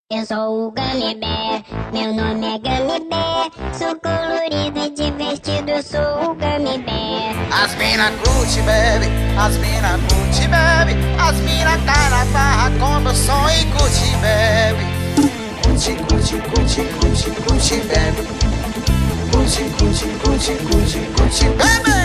Eu sou o Gummy Bear, meu nome é Gummy Bear. Sou colorido e divertido, eu sou o Gummy Bear. As mina curte, bebe, as mina curte, bebe. As mina cai na farra com meu som e curte, bebe. Curte, curte, curte, curte, curte, bebe. Curte, curte, curte, curte, curte, bebe.